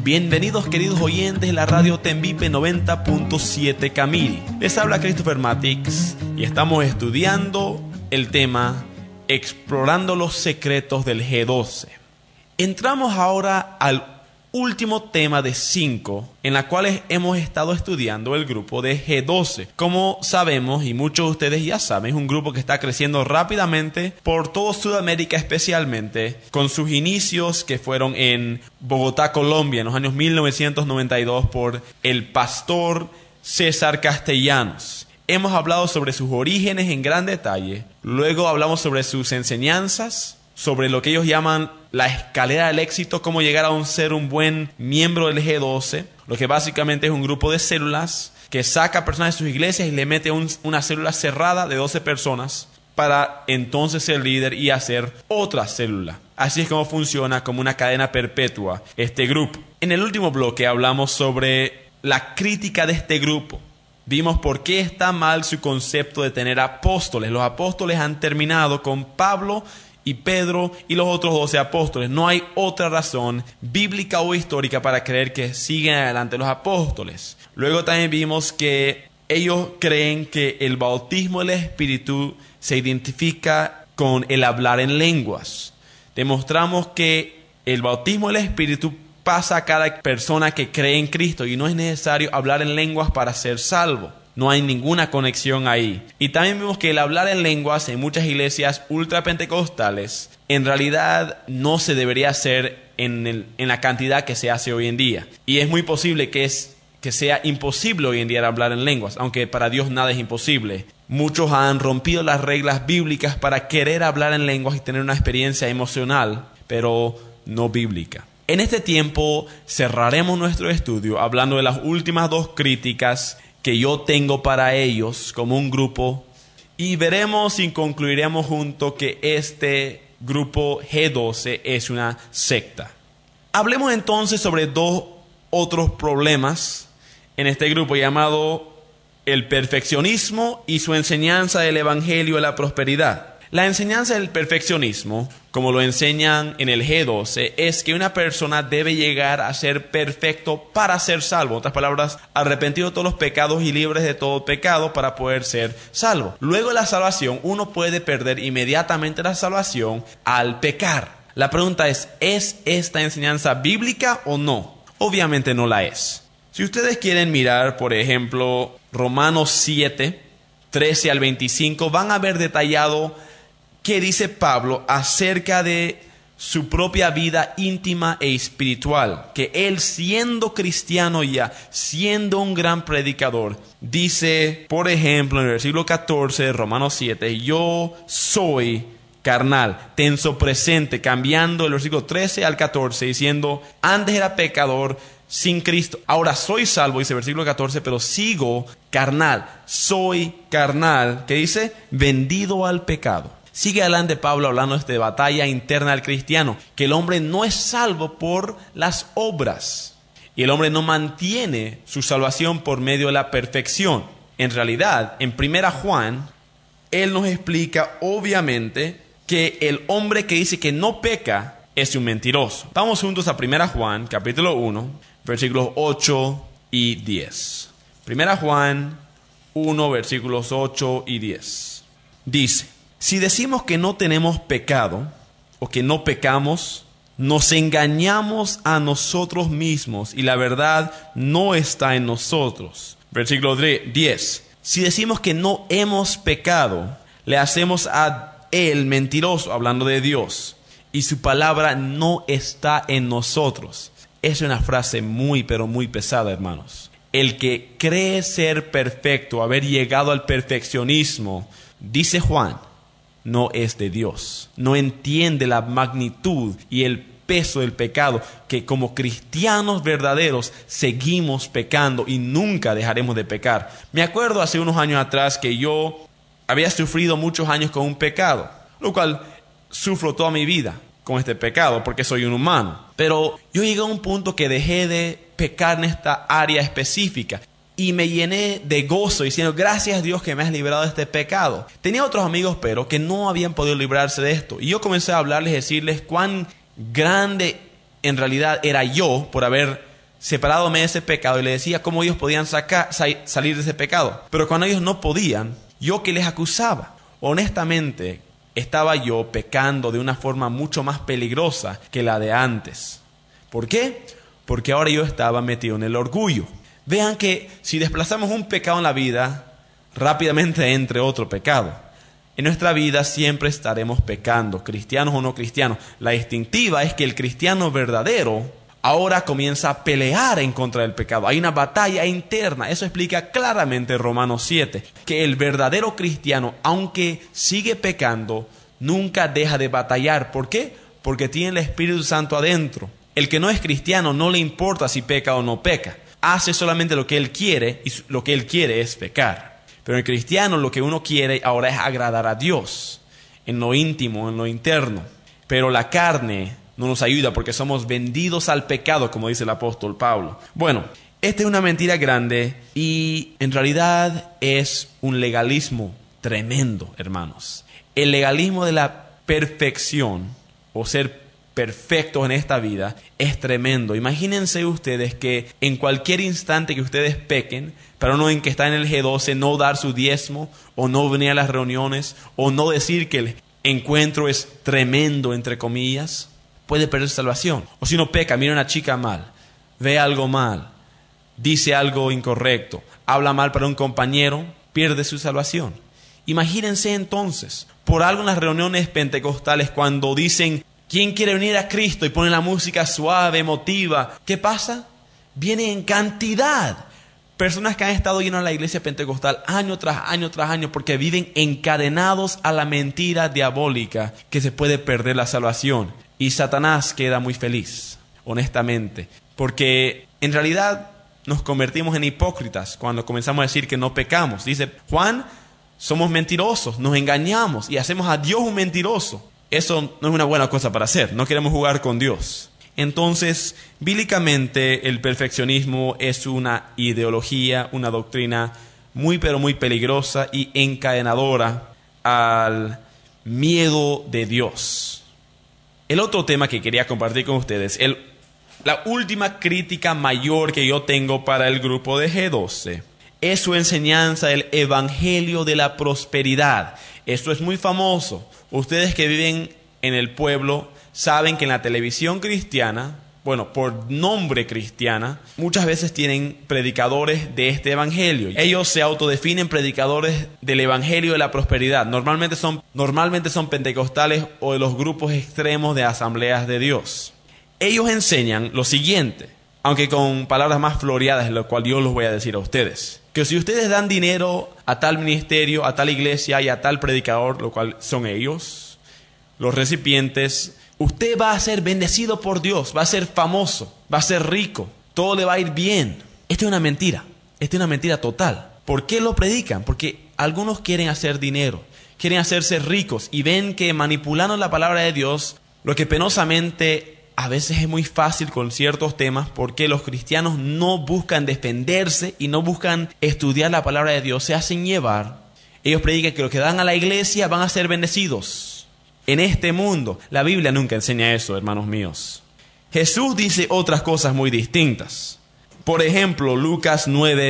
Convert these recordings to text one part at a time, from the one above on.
Bienvenidos queridos oyentes de la radio Tembipe 90.7 Camiri. Les habla Christopher Matix y estamos estudiando el tema Explorando los secretos del G12. Entramos ahora al último tema de 5 en la cual hemos estado estudiando el grupo de G12. Como sabemos, y muchos de ustedes ya saben, es un grupo que está creciendo rápidamente por toda Sudamérica, especialmente con sus inicios que fueron en Bogotá, Colombia, en los años 1992 por el pastor César Castellanos. Hemos hablado sobre sus orígenes en gran detalle, luego hablamos sobre sus enseñanzas, sobre lo que ellos llaman la escalera del éxito, cómo llegar a ser un buen miembro del G12, lo que básicamente es un grupo de células que saca personas de sus iglesias y le mete una célula cerrada de 12 personas para entonces ser líder y hacer otra célula. Así es como funciona como una cadena perpetua este grupo. En el último bloque hablamos sobre la crítica de este grupo. Vimos por qué está mal su concepto de tener apóstoles. Los apóstoles han terminado con Pablo y Pedro y los otros 12 apóstoles. No hay otra razón bíblica o histórica para creer que siguen adelante los apóstoles. Luego también vimos que ellos creen que el bautismo del Espíritu se identifica con el hablar en lenguas. Demostramos que el bautismo del Espíritu pasa a cada persona que cree en Cristo y no es necesario hablar en lenguas para ser salvo. No hay ninguna conexión ahí. Y también vimos que el hablar en lenguas en muchas iglesias ultrapentecostales en realidad no se debería hacer en la cantidad que se hace hoy en día. Y es muy posible que sea imposible hoy en día hablar en lenguas, aunque para Dios nada es imposible. Muchos han rompido las reglas bíblicas para querer hablar en lenguas y tener una experiencia emocional, pero no bíblica. En este tiempo cerraremos nuestro estudio hablando de las últimas 2 críticas que yo tengo para ellos como un grupo y veremos y concluiremos juntos que este grupo G12 es una secta. Hablemos entonces sobre 2 otros problemas en este grupo llamado el perfeccionismo y su enseñanza del evangelio de la prosperidad. La enseñanza del perfeccionismo, como lo enseñan en el G12, es que una persona debe llegar a ser perfecto para ser salvo. En otras palabras, arrepentido de todos los pecados y libres de todo pecado para poder ser salvo. Luego de la salvación, uno puede perder inmediatamente la salvación al pecar. La pregunta ¿es esta enseñanza bíblica o no? Obviamente no la es. Si ustedes quieren mirar, por ejemplo, Romanos 7, 13 al 25, van a ver detallado qué dice Pablo acerca de su propia vida íntima e espiritual. Que él, siendo cristiano ya, siendo un gran predicador, dice, por ejemplo, en el versículo 14 de Romanos 7, yo soy carnal, tenso presente, cambiando el versículo 13 al 14, diciendo, antes era pecador sin Cristo, ahora soy salvo, dice el versículo 14, pero sigo carnal, soy carnal, que dice, vendido al pecado. Sigue adelante Pablo hablando de batalla interna del cristiano, que el hombre no es salvo por las obras y el hombre no mantiene su salvación por medio de la perfección. En realidad, en 1 Juan, él nos explica obviamente que el hombre que dice que no peca es un mentiroso. Vamos juntos a 1 Juan, capítulo 1, versículos 8 y 10. 1 Juan 1, versículos 8 y 10. Dice, si decimos que no tenemos pecado o que no pecamos, nos engañamos a nosotros mismos y la verdad no está en nosotros. Versículo 10. Si decimos que no hemos pecado, le hacemos a él mentiroso, hablando de Dios, y su palabra no está en nosotros. Es una frase muy, pero muy pesada, hermanos. El que cree ser perfecto, haber llegado al perfeccionismo, dice Juan, no es de Dios. No entiende la magnitud y el peso del pecado, que como cristianos verdaderos seguimos pecando y nunca dejaremos de pecar. Me acuerdo hace unos años atrás que yo había sufrido muchos años con un pecado, lo cual sufro toda mi vida con este pecado porque soy un humano. Pero yo llegué a un punto que dejé de pecar en esta área específica y me llené de gozo diciendo, gracias a Dios que me has librado de este pecado. Tenía otros amigos, pero que no habían podido librarse de esto. Y yo comencé a hablarles y decirles cuán grande en realidad era yo por haber separándome de ese pecado, y le decía cómo ellos podían salir de ese pecado. Pero cuando ellos no podían, yo que les acusaba. Honestamente, estaba yo pecando de una forma mucho más peligrosa que la de antes. ¿Por qué? Porque ahora yo estaba metido en el orgullo. Vean que si desplazamos un pecado en la vida, rápidamente entre otro pecado. En nuestra vida siempre estaremos pecando, cristianos o no cristianos. La distintiva es que el cristiano verdadero ahora comienza a pelear en contra del pecado. Hay una batalla interna. Eso explica claramente Romanos 7, que el verdadero cristiano, aunque sigue pecando, nunca deja de batallar. ¿Por qué? Porque tiene el Espíritu Santo adentro. El que no es cristiano no le importa si peca o no peca. Hace solamente lo que él quiere, y lo que él quiere es pecar. Pero el cristiano lo que uno quiere ahora es agradar a Dios, en lo íntimo, en lo interno. Pero la carne no nos ayuda porque somos vendidos al pecado, como dice el apóstol Pablo. Bueno, esta es una mentira grande y en realidad es un legalismo tremendo, hermanos. El legalismo de la perfección, o ser perfectos en esta vida, es tremendo. Imagínense ustedes que en cualquier instante que ustedes pequen, pero no en que está en el G12, no dar su diezmo, o no venir a las reuniones, o no decir que el encuentro es tremendo, entre comillas, puede perder salvación. O si uno peca, mira a una chica mal, ve algo mal, dice algo incorrecto, habla mal para un compañero, pierde su salvación. Imagínense entonces, por algo en las reuniones pentecostales, cuando dicen, ¿quién quiere venir a Cristo? Y ponen la música suave, emotiva. ¿Qué pasa? Viene en cantidad personas que han estado yendo a la iglesia pentecostal año tras año tras año porque viven encadenados a la mentira diabólica que se puede perder la salvación. Y Satanás queda muy feliz, honestamente, porque en realidad nos convertimos en hipócritas cuando comenzamos a decir que no pecamos. Dice Juan, somos mentirosos, nos engañamos y hacemos a Dios un mentiroso. Eso no es una buena cosa para hacer, no queremos jugar con Dios. Entonces, bíblicamente, el perfeccionismo es una ideología, una doctrina muy pero muy peligrosa y encadenadora al miedo de Dios. El otro tema que quería compartir con ustedes, la última crítica mayor que yo tengo para el grupo de G12, es su enseñanza del Evangelio de la Prosperidad. Esto es muy famoso. Ustedes que viven en el pueblo saben que en la televisión cristiana, bueno, por nombre cristiana, muchas veces tienen predicadores de este evangelio. Ellos se autodefinen predicadores del Evangelio de la Prosperidad. Normalmente son pentecostales o de los grupos extremos de asambleas de Dios. Ellos enseñan lo siguiente, aunque con palabras más floreadas, lo cual yo los voy a decir a ustedes. Que si ustedes dan dinero a tal ministerio, a tal iglesia y a tal predicador, lo cual son ellos, los recipientes, usted va a ser bendecido por Dios, va a ser famoso, va a ser rico, todo le va a ir bien. Esta es una mentira total. ¿Por qué lo predican? Porque algunos quieren hacer dinero, quieren hacerse ricos y ven que manipulando la palabra de Dios, lo que penosamente a veces es muy fácil con ciertos temas, porque los cristianos no buscan defenderse y no buscan estudiar la palabra de Dios, se hacen llevar. Ellos predican que los que dan a la iglesia van a ser bendecidos en este mundo. La Biblia nunca enseña eso, hermanos míos. Jesús dice otras cosas muy distintas. Por ejemplo, Lucas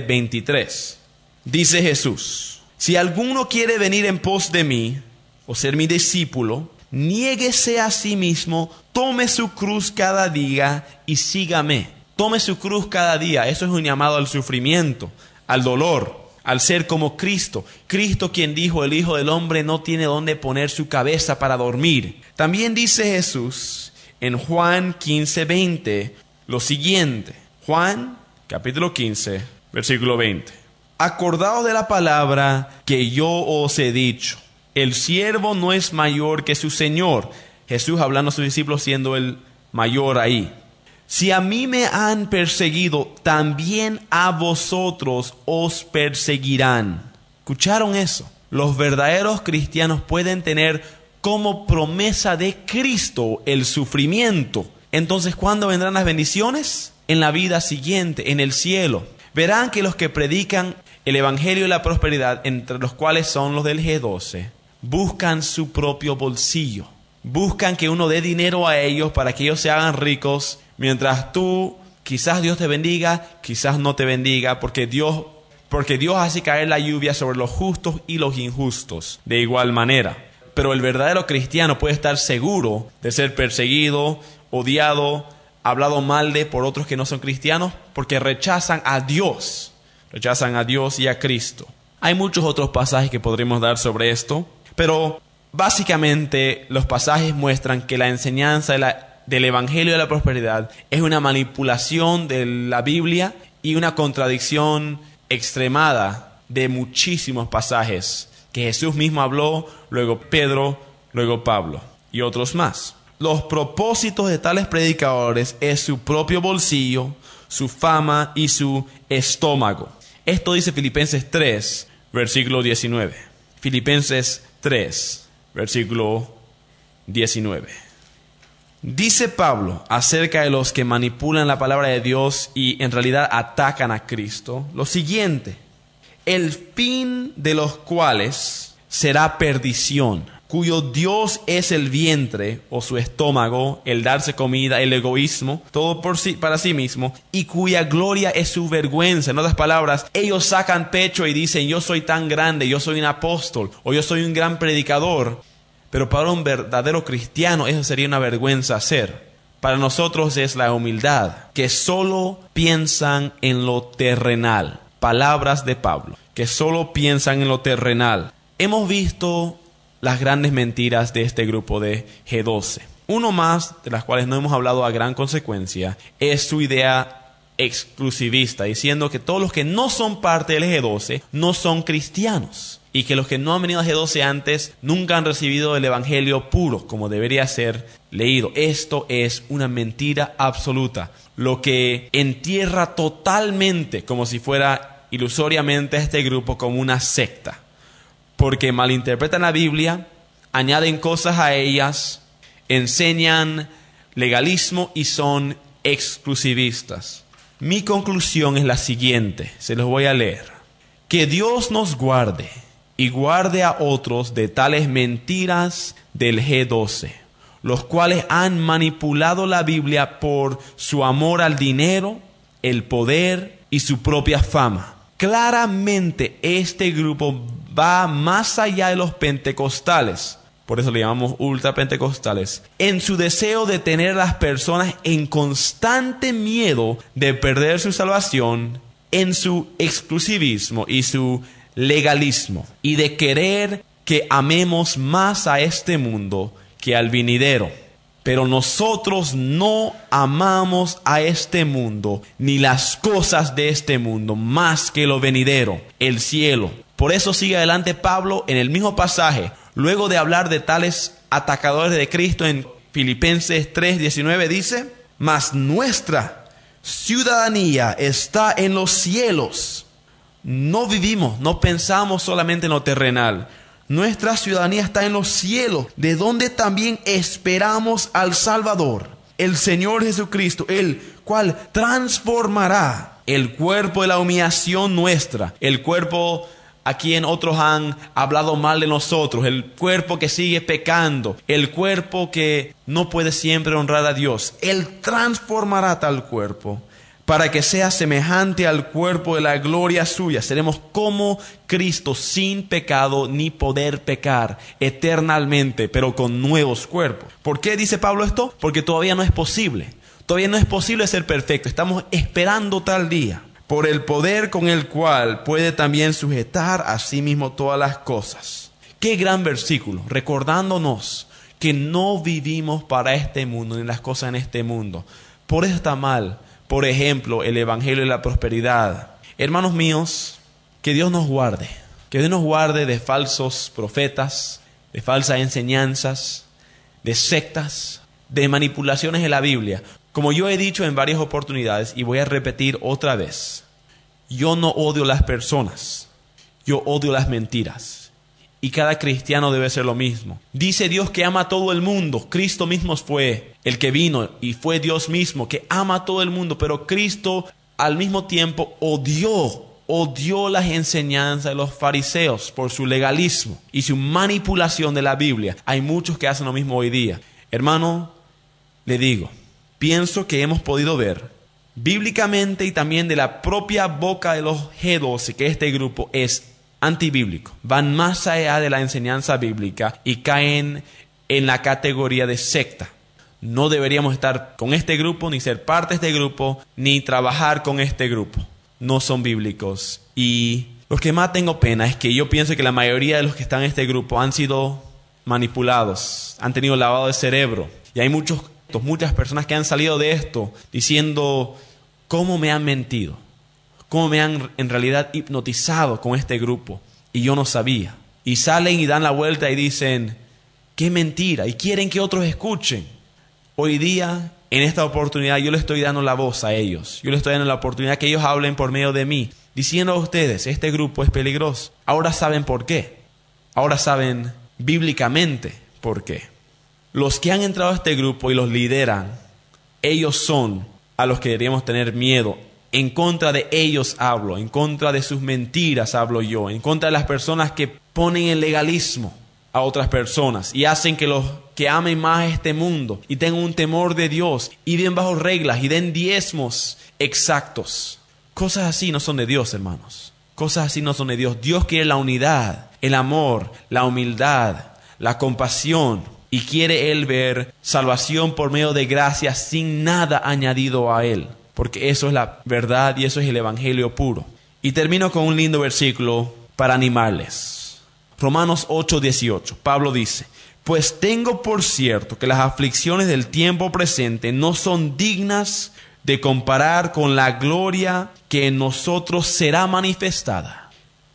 9:23. Dice Jesús, si alguno quiere venir en pos de mí, o ser mi discípulo, niéguese a sí mismo, tome su cruz cada día y sígame. Tome su cruz cada día. Eso es un llamado al sufrimiento, al dolor, al ser como Cristo. Cristo quien dijo, el Hijo del Hombre no tiene dónde poner su cabeza para dormir. También dice Jesús en Juan 15:20 lo siguiente. Juan capítulo 15, versículo 20. Acordaos de la palabra que yo os he dicho. El siervo no es mayor que su Señor. Jesús hablando a sus discípulos siendo el mayor ahí. Si a mí me han perseguido, también a vosotros os perseguirán. ¿Escucharon eso? Los verdaderos cristianos pueden tener como promesa de Cristo el sufrimiento. Entonces, ¿cuándo vendrán las bendiciones? En la vida siguiente, en el cielo. Verán que los que predican el Evangelio de la Prosperidad, entre los cuales son los del G12, buscan su propio bolsillo. Buscan que uno dé dinero a ellos para que ellos se hagan ricos, mientras tú Quizás Dios te bendiga, quizás no te bendiga, porque Dios hace caer la lluvia sobre los justos y los injustos de igual manera. Pero el verdadero cristiano puede estar seguro de ser perseguido, odiado, hablado mal de por otros que no son cristianos, porque rechazan a Dios y a Cristo. Hay muchos otros pasajes que podríamos dar sobre esto, pero básicamente los pasajes muestran que la enseñanza del Evangelio de la Prosperidad es una manipulación de la Biblia y una contradicción extremada de muchísimos pasajes que Jesús mismo habló, luego Pedro, luego Pablo y otros más. Los propósitos de tales predicadores es su propio bolsillo, su fama y su estómago. Esto dice Filipenses 3, versículo 19. Filipenses 3, versículo 19. Dice Pablo acerca de los que manipulan la palabra de Dios y en realidad atacan a Cristo lo siguiente: el fin de los cuales será perdición, cuyo Dios es el vientre o su estómago, el darse comida, el egoísmo, todo para sí mismo, y cuya gloria es su vergüenza. En otras palabras, ellos sacan pecho y dicen: yo soy tan grande, yo soy un apóstol, o yo soy un gran predicador. Pero para un verdadero cristiano eso sería una vergüenza hacer. Para nosotros es la humildad, que solo piensan en lo terrenal. Palabras de Pablo, que solo piensan en lo terrenal. Hemos visto las grandes mentiras de este grupo de G12. Uno más, de las cuales no hemos hablado a gran consecuencia, es su idea exclusivista, diciendo que todos los que no son parte del G12 no son cristianos. Y que los que no han venido a G12 antes nunca han recibido el Evangelio puro, como debería ser leído. Esto es una mentira absoluta, lo que entierra totalmente, como si fuera ilusoriamente, a este grupo como una secta. Porque malinterpretan la Biblia, añaden cosas a ellas, enseñan legalismo y son exclusivistas. Mi conclusión es la siguiente, se los voy a leer. Que Dios nos guarde y guarde a otros de tales mentiras del G12, los cuales han manipulado la Biblia por su amor al dinero, el poder y su propia fama. Claramente este grupo va más allá de los pentecostales, por eso le llamamos ultrapentecostales, en su deseo de tener a las personas en constante miedo de perder su salvación, en su exclusivismo y su legalismo, y de querer que amemos más a este mundo que al venidero. Pero nosotros no amamos a este mundo ni las cosas de este mundo más que lo venidero, el cielo. Por eso sigue adelante Pablo en el mismo pasaje, luego de hablar de tales atacadores de Cristo en Filipenses 3:19, dice: mas nuestra ciudadanía está en los cielos. No pensamos solamente en lo terrenal. Nuestra ciudadanía está en los cielos, de donde también esperamos al Salvador, el Señor Jesucristo, el cual transformará el cuerpo de la humillación nuestra, el cuerpo a quien otros han hablado mal de nosotros, el cuerpo que sigue pecando, el cuerpo que no puede siempre honrar a Dios. Él transformará tal cuerpo para que sea semejante al cuerpo de la gloria suya. Seremos como Cristo, sin pecado ni poder pecar, eternamente, pero con nuevos cuerpos. ¿Por qué dice Pablo esto? Porque todavía no es posible. Todavía no es posible ser perfecto. Estamos esperando tal día. Por el poder con el cual puede también sujetar a sí mismo todas las cosas. Qué gran versículo, recordándonos que no vivimos para este mundo, ni las cosas en este mundo. Por eso está mal, por ejemplo, el Evangelio de la Prosperidad. Hermanos míos, que Dios nos guarde. Que Dios nos guarde de falsos profetas, de falsas enseñanzas, de sectas, de manipulaciones de la Biblia. Como yo he dicho en varias oportunidades y voy a repetir otra vez, yo no odio las personas, yo odio las mentiras. Y cada cristiano debe ser lo mismo. Dice Dios que ama a todo el mundo. Cristo mismo fue el que vino y fue Dios mismo que ama a todo el mundo. Pero Cristo al mismo tiempo odió las enseñanzas de los fariseos por su legalismo y su manipulación de la Biblia. Hay muchos que hacen lo mismo hoy día. Hermano, le digo, pienso que hemos podido ver bíblicamente y también de la propia boca de los G12, que este grupo es antibíblico. Van más allá de la enseñanza bíblica y caen en la categoría de secta. No deberíamos estar con este grupo, ni ser parte de este grupo, ni trabajar con este grupo. No son bíblicos. Y lo que más tengo pena es que yo pienso que la mayoría de los que están en este grupo han sido manipulados, han tenido lavado de cerebro. Y hay muchas personas que han salido de esto diciendo cómo me han mentido, cómo me han en realidad hipnotizado con este grupo. Y yo no sabía. Y salen y dan la vuelta y dicen, qué mentira. Y quieren que otros escuchen. Hoy día, en esta oportunidad, yo le estoy dando la voz a ellos. Yo les estoy dando la oportunidad que ellos hablen por medio de mí, diciendo a ustedes, este grupo es peligroso. Ahora saben por qué. Ahora saben bíblicamente por qué. Los que han entrado a este grupo y los lideran, ellos son a los que deberíamos tener miedo. En contra de ellos hablo, en contra de sus mentiras hablo yo, en contra de las personas que ponen el legalismo a otras personas y hacen que los que amen más este mundo y tengan un temor de Dios y den bajo reglas y den diezmos exactos. Cosas así no son de Dios, hermanos. Cosas así no son de Dios. Dios quiere la unidad, el amor, la humildad, la compasión, y quiere Él ver salvación por medio de gracia sin nada añadido a Él, porque eso es la verdad y eso es el evangelio puro. Y termino con un lindo versículo para animarles. Romanos 8:18. Pablo dice, pues tengo por cierto que las aflicciones del tiempo presente no son dignas de comparar con la gloria que en nosotros será manifestada.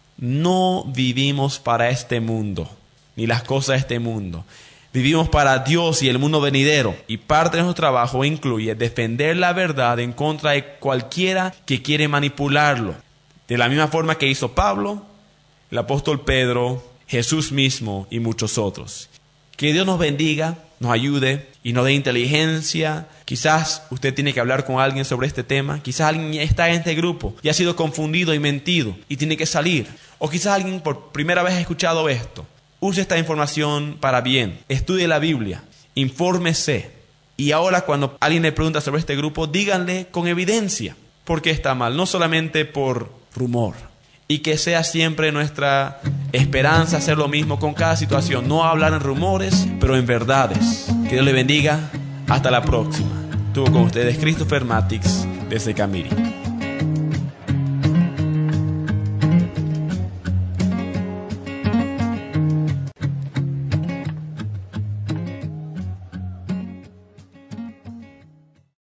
No vivimos para este mundo, ni las cosas de este mundo. Vivimos para Dios y el mundo venidero. Y parte de nuestro trabajo incluye defender la verdad en contra de cualquiera que quiere manipularlo. De la misma forma que hizo Pablo, el apóstol Pedro, Jesús mismo y muchos otros. Que Dios nos bendiga, nos ayude y nos dé inteligencia. Quizás usted tiene que hablar con alguien sobre este tema. Quizás alguien está en este grupo y ha sido confundido y mentido y tiene que salir. O quizás alguien por primera vez ha escuchado esto. Use esta información para bien. Estudie la Biblia. Infórmese. Y ahora cuando alguien le pregunta sobre este grupo, díganle con evidencia por qué está mal. No solamente por rumor. Y que sea siempre nuestra esperanza hacer lo mismo con cada situación. No hablar en rumores, pero en verdades. Que Dios le bendiga. Hasta la próxima. Estuvo con ustedes Christopher Matix desde Camiri.